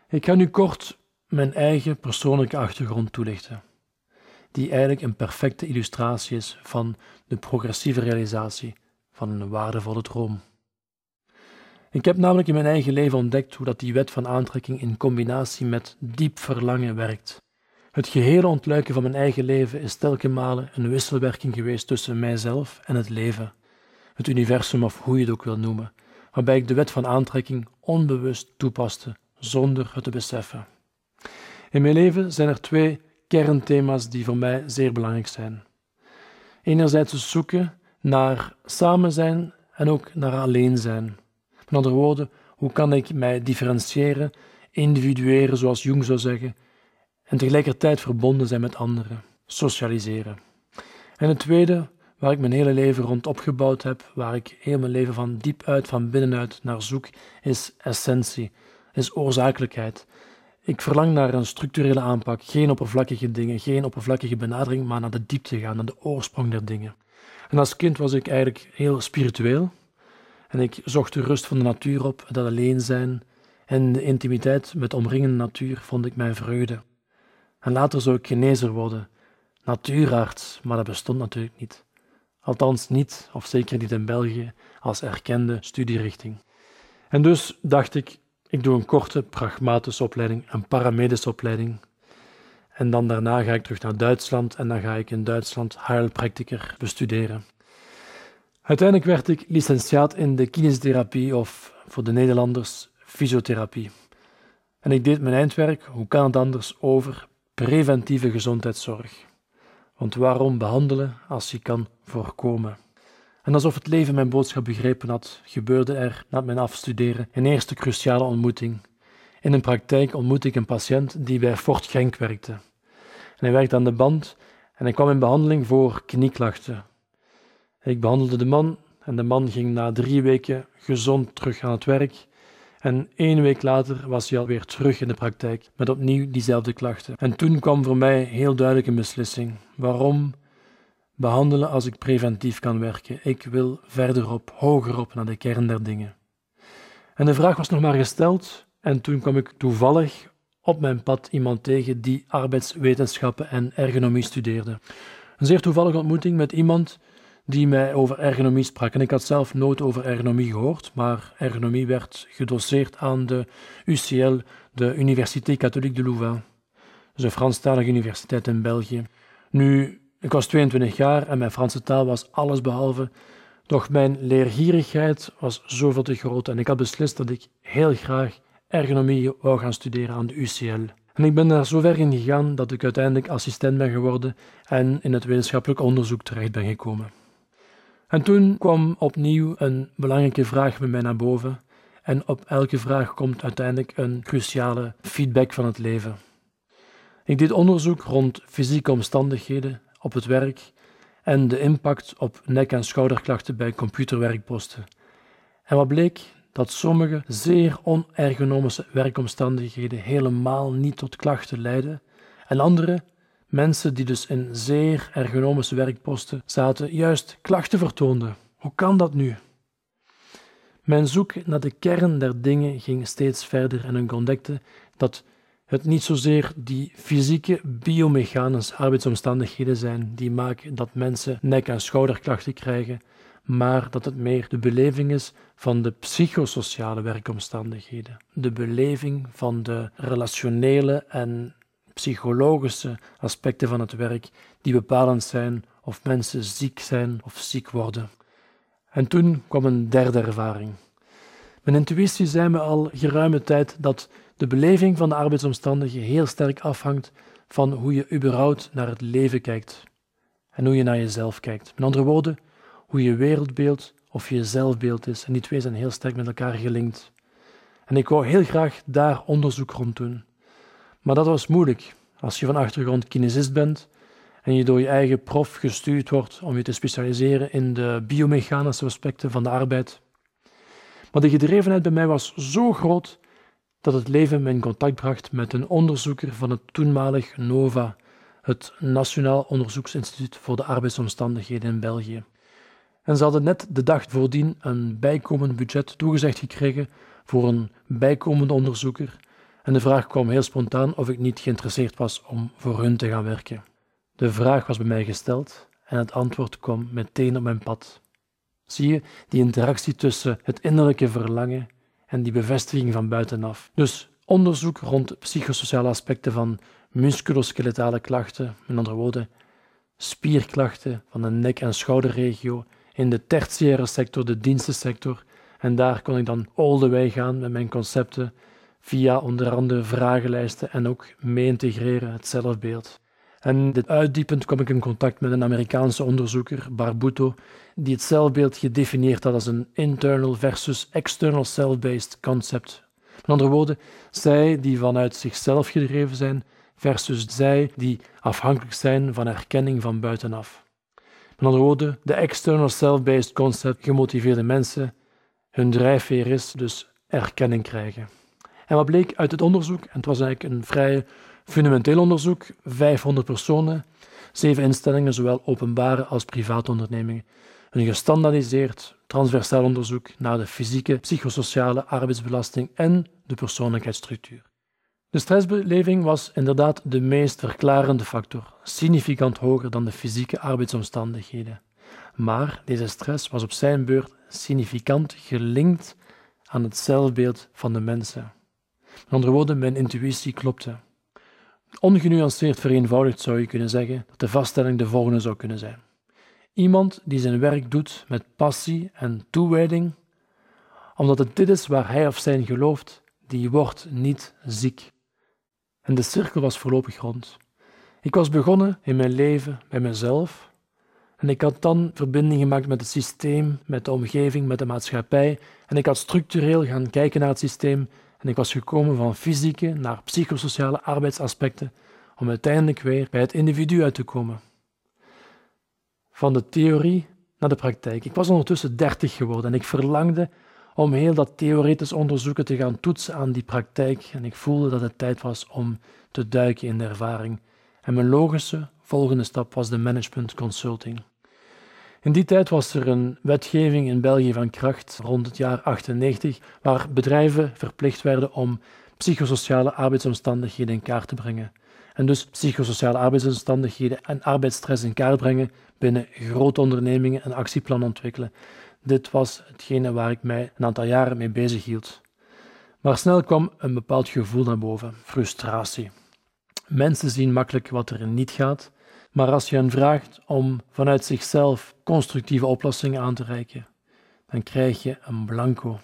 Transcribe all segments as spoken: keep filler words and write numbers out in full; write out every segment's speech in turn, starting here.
Ik ga nu kort mijn eigen persoonlijke achtergrond toelichten, die eigenlijk een perfecte illustratie is van de progressieve realisatie van een waardevolle droom. Ik heb namelijk in mijn eigen leven ontdekt hoe dat die wet van aantrekking in combinatie met diep verlangen werkt. Het gehele ontluiken van mijn eigen leven is telkens malen een wisselwerking geweest tussen mijzelf en het leven, het universum of hoe je het ook wil noemen, waarbij ik de wet van aantrekking onbewust toepaste, zonder het te beseffen. In mijn leven zijn er twee kernthema's die voor mij zeer belangrijk zijn. Enerzijds het zoeken naar samen zijn en ook naar alleen zijn. Met andere woorden, hoe kan ik mij differentiëren, individueren zoals Jung zou zeggen, en tegelijkertijd verbonden zijn met anderen, socialiseren. En het tweede, waar ik mijn hele leven rond opgebouwd heb, waar ik heel mijn leven van diep uit, van binnenuit naar zoek, is essentie, is oorzakelijkheid. Ik verlang naar een structurele aanpak, geen oppervlakkige dingen, geen oppervlakkige benadering, maar naar de diepte gaan, naar de oorsprong der dingen. En als kind was ik eigenlijk heel spiritueel en ik zocht de rust van de natuur op, dat alleen zijn en de intimiteit met de omringende natuur vond ik mijn vreugde. En later zou ik genezer worden, natuurarts, maar dat bestond natuurlijk niet. Althans niet, of zeker niet in België, als erkende studierichting. En dus dacht ik, ik doe een korte pragmatische opleiding, een paramedische opleiding. En dan daarna ga ik terug naar Duitsland en dan ga ik in Duitsland heilpraktiker bestuderen. Uiteindelijk werd ik licentiaat in de kinesiotherapie of voor de Nederlanders fysiotherapie. En ik deed mijn eindwerk, hoe kan het anders, over preventieve gezondheidszorg. Want waarom behandelen als je kan voorkomen? En alsof het leven mijn boodschap begrepen had, gebeurde er na mijn afstuderen een eerste cruciale ontmoeting. In een praktijk ontmoette ik een patiënt die bij Fort Genk werkte. En hij werkte aan de band en hij kwam in behandeling voor knieklachten. Ik behandelde de man en de man ging na drie weken gezond terug aan het werk. En één week later was hij alweer terug in de praktijk met opnieuw diezelfde klachten. En toen kwam voor mij heel duidelijk een beslissing. Waarom behandelen als ik preventief kan werken? Ik wil verderop, hogerop naar de kern der dingen. En de vraag was nog maar gesteld en toen kwam ik toevallig op mijn pad iemand tegen die arbeidswetenschappen en ergonomie studeerde. Een zeer toevallige ontmoeting met iemand die mij over ergonomie sprak. En ik had zelf nooit over ergonomie gehoord, maar ergonomie werd gedoseerd aan de U C L, de Université Catholique de Louvain. Dus een Franstalige universiteit in België. Nu, ik was tweeëntwintig jaar en mijn Franse taal was allesbehalve, doch mijn leergierigheid was zoveel te groot en ik had beslist dat ik heel graag ergonomie wou gaan studeren aan de U C L. En ik ben daar zo ver in gegaan dat ik uiteindelijk assistent ben geworden en in het wetenschappelijk onderzoek terecht ben gekomen. En toen kwam opnieuw een belangrijke vraag bij mij naar boven. En op elke vraag komt uiteindelijk een cruciale feedback van het leven. Ik deed onderzoek rond fysieke omstandigheden op het werk en de impact op nek- en schouderklachten bij computerwerkposten. En wat bleek? Dat sommige zeer onergonomische werkomstandigheden helemaal niet tot klachten leiden en andere mensen die dus in zeer ergonomische werkposten zaten, juist klachten vertoonden. Hoe kan dat nu? Mijn zoek naar de kern der dingen ging steeds verder en ik ontdekte dat het niet zozeer die fysieke, biomechanische arbeidsomstandigheden zijn die maken dat mensen nek- en schouderklachten krijgen, maar dat het meer de beleving is van de psychosociale werkomstandigheden. De beleving van de relationele en psychologische aspecten van het werk die bepalend zijn of mensen ziek zijn of ziek worden. En toen kwam een derde ervaring. Mijn intuïtie zei me al geruime tijd dat de beleving van de arbeidsomstandigheden heel sterk afhangt van hoe je überhaupt naar het leven kijkt en hoe je naar jezelf kijkt. Met andere woorden, hoe je wereldbeeld of je zelfbeeld is. En die twee zijn heel sterk met elkaar gelinkt. En ik wou heel graag daar onderzoek rond doen. Maar dat was moeilijk als je van achtergrond kinesist bent en je door je eigen prof gestuurd wordt om je te specialiseren in de biomechanische aspecten van de arbeid. Maar de gedrevenheid bij mij was zo groot dat het leven me in contact bracht met een onderzoeker van het toenmalig NOVA, het Nationaal Onderzoeksinstituut voor de Arbeidsomstandigheden in België. En ze hadden net de dag voordien een bijkomend budget toegezegd gekregen voor een bijkomende onderzoeker. En de vraag kwam heel spontaan of ik niet geïnteresseerd was om voor hun te gaan werken. De vraag was bij mij gesteld en het antwoord kwam meteen op mijn pad. Zie je die interactie tussen het innerlijke verlangen en die bevestiging van buitenaf. Dus onderzoek rond psychosociale aspecten van musculoskeletale klachten, met andere woorden spierklachten van de nek- en schouderregio, in de tertiaire sector, de dienstensector. En daar kon ik dan all the way gaan met mijn concepten via onder andere vragenlijsten en ook mee integreren het zelfbeeld. En dit uitdiepend kwam ik in contact met een Amerikaanse onderzoeker, Barbuto, die het zelfbeeld gedefinieerd had als een internal versus external self-based concept. Met andere woorden, zij die vanuit zichzelf gedreven zijn versus zij die afhankelijk zijn van erkenning van buitenaf. Met andere woorden, de external self-based concept gemotiveerde mensen, hun drijfveer is dus erkenning krijgen. En wat bleek uit het onderzoek, en het was eigenlijk een vrij fundamenteel onderzoek, vijfhonderd personen, zeven instellingen, zowel openbare als private ondernemingen. Een gestandaardiseerd, transversaal onderzoek naar de fysieke, psychosociale arbeidsbelasting en de persoonlijkheidsstructuur. De stressbeleving was inderdaad de meest verklarende factor, significant hoger dan de fysieke arbeidsomstandigheden. Maar deze stress was op zijn beurt significant gelinkt aan het zelfbeeld van de mensen. Met andere woorden, mijn intuïtie klopte. Ongenuanceerd vereenvoudigd zou je kunnen zeggen dat de vaststelling de volgende zou kunnen zijn. Iemand die zijn werk doet met passie en toewijding, omdat het dit is waar hij of zij in gelooft, die wordt niet ziek. En de cirkel was voorlopig rond. Ik was begonnen in mijn leven bij mezelf en ik had dan verbinding gemaakt met het systeem, met de omgeving, met de maatschappij en ik had structureel gaan kijken naar het systeem en ik was gekomen van fysieke naar psychosociale arbeidsaspecten om uiteindelijk weer bij het individu uit te komen. Van de theorie naar de praktijk. Ik was ondertussen dertig geworden en ik verlangde om heel dat theoretisch onderzoeken te gaan toetsen aan die praktijk en ik voelde dat het tijd was om te duiken in de ervaring. En mijn logische volgende stap was de management consulting. In die tijd was er een wetgeving in België van kracht rond het jaar achtennegentig, waar bedrijven verplicht werden om psychosociale arbeidsomstandigheden in kaart te brengen. En dus psychosociale arbeidsomstandigheden en arbeidsstress in kaart brengen binnen grote ondernemingen en actieplannen ontwikkelen. Dit was hetgene waar ik mij een aantal jaren mee bezig hield. Maar snel kwam een bepaald gevoel naar boven, frustratie. Mensen zien makkelijk wat er niet gaat, maar als je hen vraagt om vanuit zichzelf constructieve oplossingen aan te reiken, dan krijg je een blanco.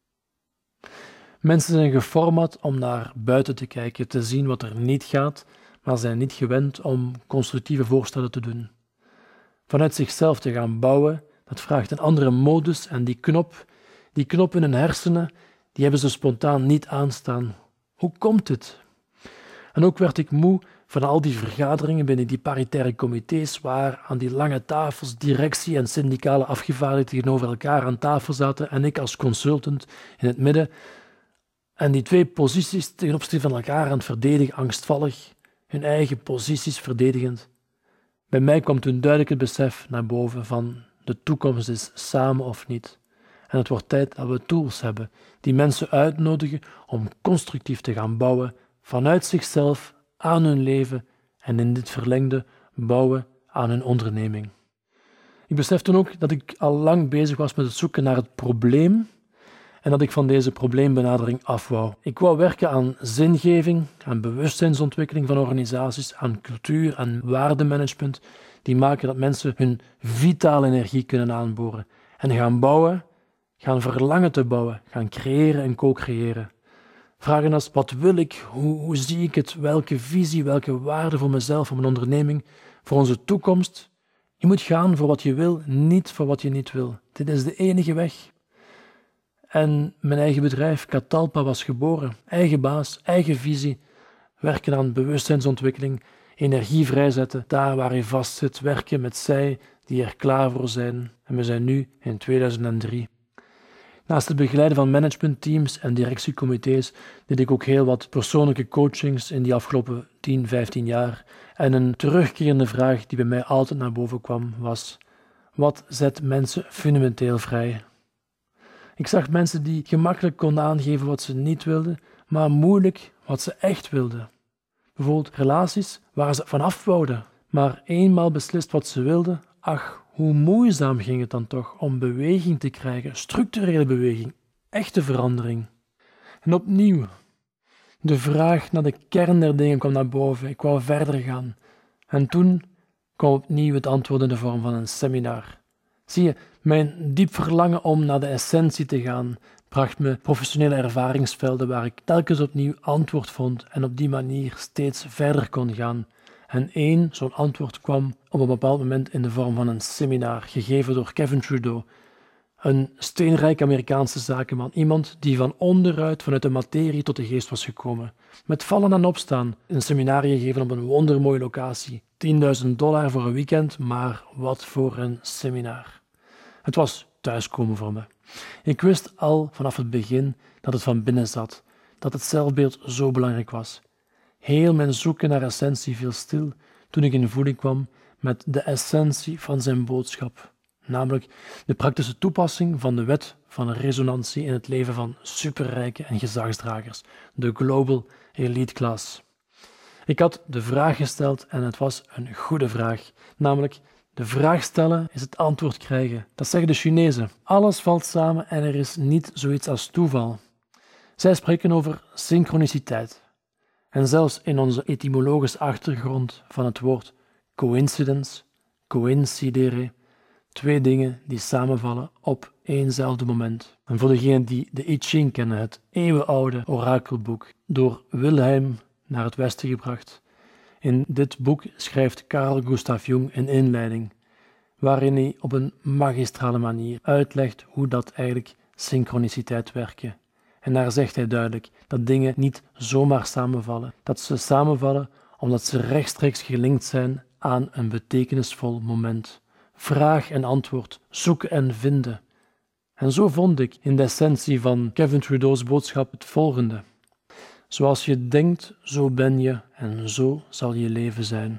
Mensen zijn geformat om naar buiten te kijken, te zien wat er niet gaat, maar zijn niet gewend om constructieve voorstellen te doen. Vanuit zichzelf te gaan bouwen, dat vraagt een andere modus en die knop, die knop in hun hersenen, die hebben ze spontaan niet aanstaan. Hoe komt het? En ook werd ik moe van al die vergaderingen binnen die paritaire comité's waar aan die lange tafels directie en syndicale afgevaardigden tegenover elkaar aan tafel zaten en ik als consultant in het midden en die twee posities ten opzichte van elkaar aan het verdedigen, angstvallig, hun eigen posities verdedigend. Bij mij kwam toen duidelijk het besef naar boven van de toekomst is samen of niet. En het wordt tijd dat we tools hebben die mensen uitnodigen om constructief te gaan bouwen vanuit zichzelf aan hun leven en in dit verlengde bouwen aan hun onderneming. Ik besef toen ook dat ik al lang bezig was met het zoeken naar het probleem en dat ik van deze probleembenadering af wou. Ik wou werken aan zingeving, aan bewustzijnsontwikkeling van organisaties, aan cultuur, aan waardemanagement, die maken dat mensen hun vitale energie kunnen aanboren en gaan bouwen, gaan verlangen te bouwen, gaan creëren en co-creëren. Vragen als, wat wil ik, hoe, hoe zie ik het, welke visie, welke waarde voor mezelf, voor mijn onderneming, voor onze toekomst. Je moet gaan voor wat je wil, niet voor wat je niet wil. Dit is de enige weg. En mijn eigen bedrijf, Catalpa, was geboren. Eigen baas, eigen visie, werken aan bewustzijnsontwikkeling, energie vrijzetten, daar waar je vastzit, werken met zij die er klaar voor zijn. En we zijn nu in tweeduizend drie. Naast het begeleiden van managementteams en directiecomité's deed ik ook heel wat persoonlijke coachings in die afgelopen tien, vijftien jaar. En een terugkerende vraag die bij mij altijd naar boven kwam was: wat zet mensen fundamenteel vrij? Ik zag mensen die gemakkelijk konden aangeven wat ze niet wilden, maar moeilijk wat ze echt wilden. Bijvoorbeeld relaties waar ze vanaf wouden, maar eenmaal beslist wat ze wilden, ach, hoe moeizaam ging het dan toch om beweging te krijgen, structurele beweging, echte verandering. En opnieuw, de vraag naar de kern der dingen kwam naar boven, ik wou verder gaan. En toen kwam opnieuw het antwoord in de vorm van een seminar. Zie je, mijn diep verlangen om naar de essentie te gaan, bracht me professionele ervaringsvelden waar ik telkens opnieuw antwoord vond en op die manier steeds verder kon gaan. En één zo'n antwoord kwam op een bepaald moment in de vorm van een seminar, gegeven door Kevin Trudeau, een steenrijk Amerikaanse zakenman, iemand die van onderuit, vanuit de materie tot de geest was gekomen. Met vallen en opstaan, een seminar gegeven op een wondermooie locatie. tienduizend dollar voor een weekend, maar wat voor een seminar. Het was thuiskomen voor me. Ik wist al vanaf het begin dat het van binnen zat, dat het zelfbeeld zo belangrijk was. Heel mijn zoeken naar essentie viel stil toen ik in voeling kwam met de essentie van zijn boodschap, namelijk de praktische toepassing van de wet van resonantie in het leven van superrijken en gezagsdragers, de Global Elite Class. Ik had de vraag gesteld en het was een goede vraag, namelijk de vraag stellen is het antwoord krijgen. Dat zeggen de Chinezen. Alles valt samen en er is niet zoiets als toeval. Zij spreken over synchroniciteit. En zelfs in onze etymologische achtergrond van het woord coincidence, coincidere, twee dingen die samenvallen op éénzelfde moment. En voor degenen die de I Ching kennen, het eeuwenoude orakelboek, door Wilhelm naar het Westen gebracht. In dit boek schrijft Carl Gustav Jung een inleiding, waarin hij op een magistrale manier uitlegt hoe dat eigenlijk synchroniciteit werkt. En daar zegt hij duidelijk dat dingen niet zomaar samenvallen, dat ze samenvallen omdat ze rechtstreeks gelinkt zijn aan een betekenisvol moment. Vraag en antwoord, zoeken en vinden. En zo vond ik in de essentie van Kevin Trudeau's boodschap het volgende. Zoals je denkt, zo ben je en zo zal je leven zijn.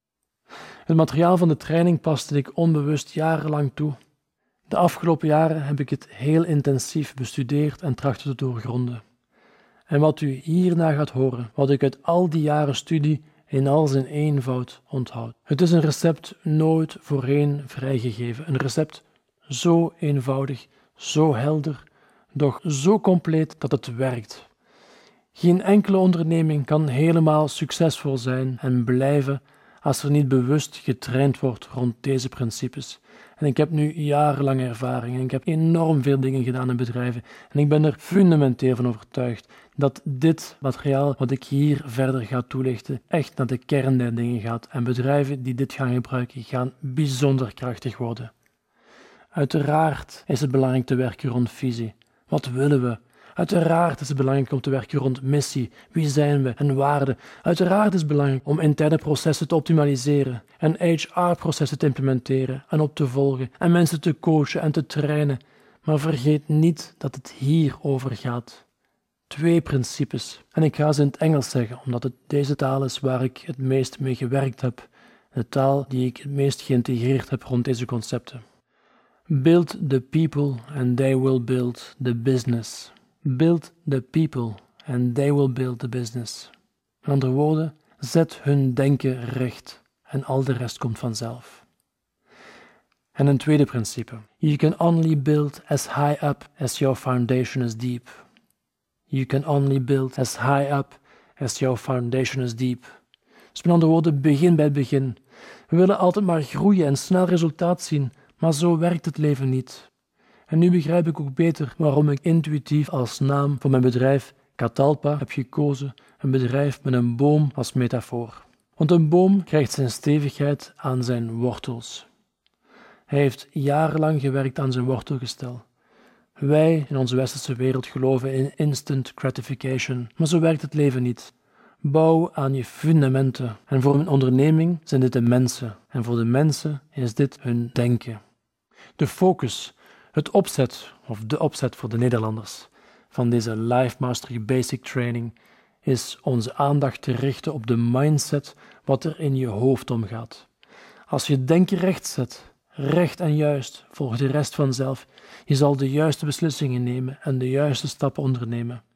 Het materiaal van de training paste ik onbewust jarenlang toe. De afgelopen jaren heb ik het heel intensief bestudeerd en trachten te doorgronden. En wat u hierna gaat horen, wat ik uit al die jaren studie in al zijn eenvoud onthoud. Het is een recept nooit voorheen vrijgegeven. Een recept zo eenvoudig, zo helder, doch zo compleet dat het werkt. Geen enkele onderneming kan helemaal succesvol zijn en blijven als er niet bewust getraind wordt rond deze principes. En ik heb nu jarenlang ervaring en ik heb enorm veel dingen gedaan in bedrijven en ik ben er fundamenteel van overtuigd dat dit materiaal wat ik hier verder ga toelichten echt naar de kern der dingen gaat en bedrijven die dit gaan gebruiken gaan bijzonder krachtig worden. Uiteraard is het belangrijk te werken rond visie. Wat willen we? Uiteraard is het belangrijk om te werken rond missie, wie zijn we en waarden. Uiteraard is het belangrijk om interne processen te optimaliseren en H R-processen te implementeren en op te volgen en mensen te coachen en te trainen. Maar vergeet niet dat het hierover gaat. Twee principes. En ik ga ze in het Engels zeggen, omdat het deze taal is waar ik het meest mee gewerkt heb. De taal die ik het meest geïntegreerd heb rond deze concepten. Build the people and they will build the business. Build the people and they will build the business. Met andere woorden, zet hun denken recht en al de rest komt vanzelf. En een tweede principe. You can only build as high up as your foundation is deep. You can only build as high up as your foundation is deep. Dus met andere woorden, begin bij het begin. We willen altijd maar groeien en snel resultaat zien, maar zo werkt het leven niet. En nu begrijp ik ook beter waarom ik intuïtief als naam voor mijn bedrijf Catalpa heb gekozen, een bedrijf met een boom als metafoor. Want een boom krijgt zijn stevigheid aan zijn wortels. Hij heeft jarenlang gewerkt aan zijn wortelgestel. Wij in onze westerse wereld geloven in instant gratification, maar zo werkt het leven niet. Bouw aan je fundamenten. En voor een onderneming zijn dit de mensen. En voor de mensen is dit hun denken. De focus, het opzet, of de opzet voor de Nederlanders, van deze Life Mastery Basic Training is onze aandacht te richten op de mindset wat er in je hoofd omgaat. Als je denken recht zet, recht en juist, volgt de rest vanzelf. Je zal de juiste beslissingen nemen en de juiste stappen ondernemen.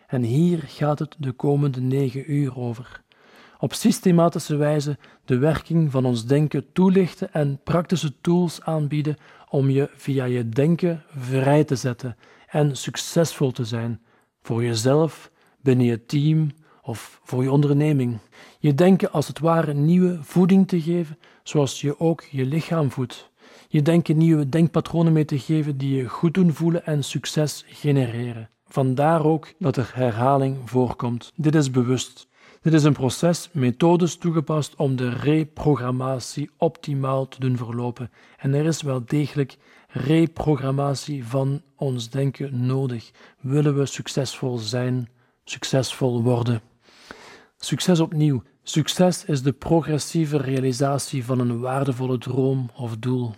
En hier gaat het de komende negen uur over. Op systematische wijze de werking van ons denken toelichten en praktische tools aanbieden om je via je denken vrij te zetten en succesvol te zijn voor jezelf, binnen je team of voor je onderneming. Je denken als het ware nieuwe voeding te geven, zoals je ook je lichaam voedt. Je denken nieuwe denkpatronen mee te geven die je goed doen voelen en succes genereren. Vandaar ook dat er herhaling voorkomt. Dit is bewust. Dit is een proces, methodes toegepast om de reprogrammatie optimaal te doen verlopen. En er is wel degelijk reprogrammatie van ons denken nodig. Willen we succesvol zijn, succesvol worden? Succes opnieuw. Succes is de progressieve realisatie van een waardevolle droom of doel.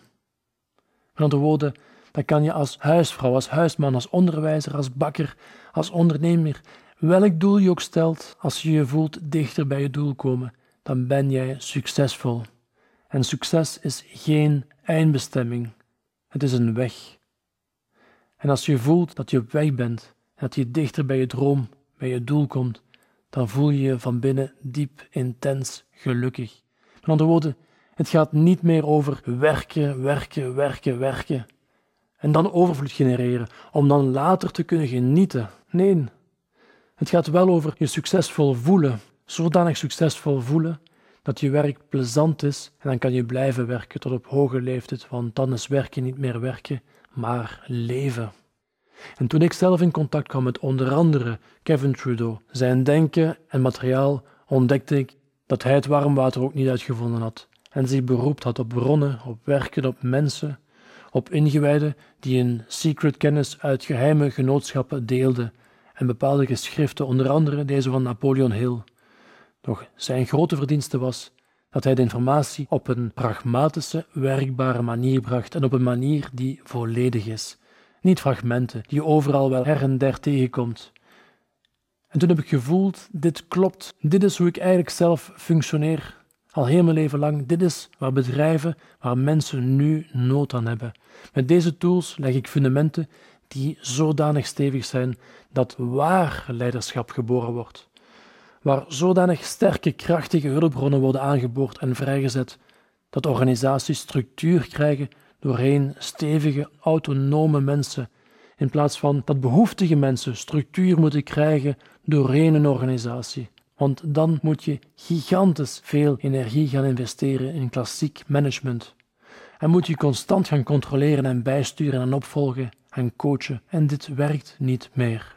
Met andere woorden, dat kan je als huisvrouw, als huisman, als onderwijzer, als bakker, als ondernemer, welk doel je ook stelt, als je je voelt dichter bij je doel komen, dan ben jij succesvol. En succes is geen eindbestemming, het is een weg. En als je voelt dat je op weg bent, en dat je dichter bij je droom, bij je doel komt, dan voel je je van binnen diep, intens gelukkig. Met andere woorden, het gaat niet meer over werken, werken, werken, werken en dan overvloed genereren, om dan later te kunnen genieten. Nee, het gaat wel over je succesvol voelen, zodanig succesvol voelen dat je werk plezant is en dan kan je blijven werken tot op hoge leeftijd, want dan is werken niet meer werken, maar leven. En toen ik zelf in contact kwam met onder andere Kevin Trudeau, zijn denken en materiaal, ontdekte ik dat hij het warm water ook niet uitgevonden had en zich beroept had op bronnen, op werken, op mensen, op ingewijden die een secret kennis uit geheime genootschappen deelden en bepaalde geschriften, onder andere deze van Napoleon Hill. Doch zijn grote verdienste was dat hij de informatie op een pragmatische, werkbare manier bracht en op een manier die volledig is. Niet fragmenten die je overal wel her en der tegenkomt. En toen heb ik gevoeld, dit klopt, dit is hoe ik eigenlijk zelf functioneer. Al heel mijn leven lang, dit is waar bedrijven, waar mensen nu nood aan hebben. Met deze tools leg ik fundamenten die zodanig stevig zijn dat waar leiderschap geboren wordt. Waar zodanig sterke, krachtige hulpbronnen worden aangeboord en vrijgezet, dat organisaties structuur krijgen doorheen stevige, autonome mensen, in plaats van dat behoeftige mensen structuur moeten krijgen doorheen een organisatie. Want dan moet je gigantisch veel energie gaan investeren in klassiek management. En moet je constant gaan controleren en bijsturen en opvolgen en coachen. En dit werkt niet meer.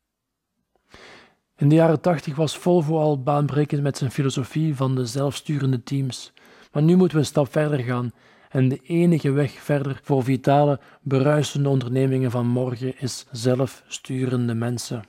In de jaren tachtig was Volvo al baanbrekend met zijn filosofie van de zelfsturende teams. Maar nu moeten we een stap verder gaan. En de enige weg verder voor vitale, bruisende ondernemingen van morgen is zelfsturende mensen.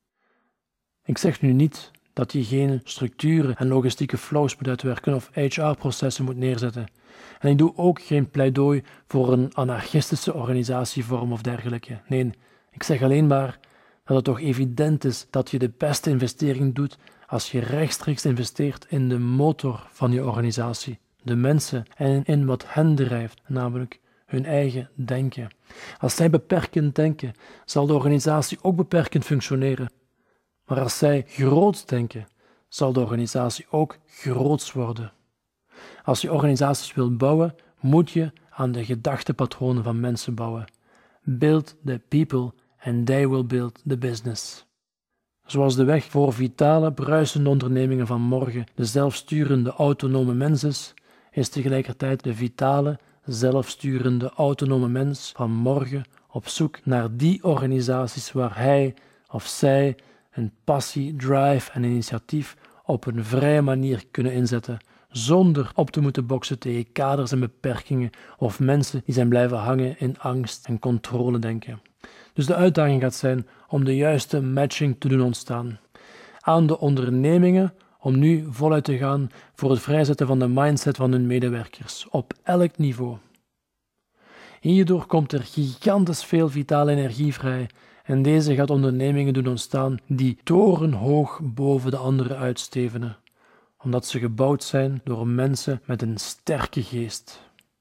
Ik zeg nu niet dat je geen structuren en logistieke flows moet uitwerken of H R-processen moet neerzetten. En ik doe ook geen pleidooi voor een anarchistische organisatievorm of dergelijke. Nee, ik zeg alleen maar dat het toch evident is dat je de beste investering doet als je rechtstreeks investeert in de motor van je organisatie, de mensen en in wat hen drijft, namelijk hun eigen denken. Als zij beperkend denken, zal de organisatie ook beperkend functioneren. Maar als zij groots denken, zal de organisatie ook groots worden. Als je organisaties wilt bouwen, moet je aan de gedachtepatronen van mensen bouwen. Build the people and they will build the business. Zoals de weg voor vitale, bruisende ondernemingen van morgen de zelfsturende, autonome mens is, is tegelijkertijd de vitale, zelfsturende, autonome mens van morgen op zoek naar die organisaties waar hij of zij een passie, drive en initiatief op een vrije manier kunnen inzetten, zonder op te moeten boksen tegen kaders en beperkingen of mensen die zijn blijven hangen in angst en controle denken. Dus de uitdaging gaat zijn om de juiste matching te doen ontstaan. Aan de ondernemingen om nu voluit te gaan voor het vrijzetten van de mindset van hun medewerkers, op elk niveau. Hierdoor komt er gigantisch veel vitale energie vrij en deze gaat ondernemingen doen ontstaan die torenhoog boven de anderen uitstevenen, omdat ze gebouwd zijn door mensen met een sterke geest.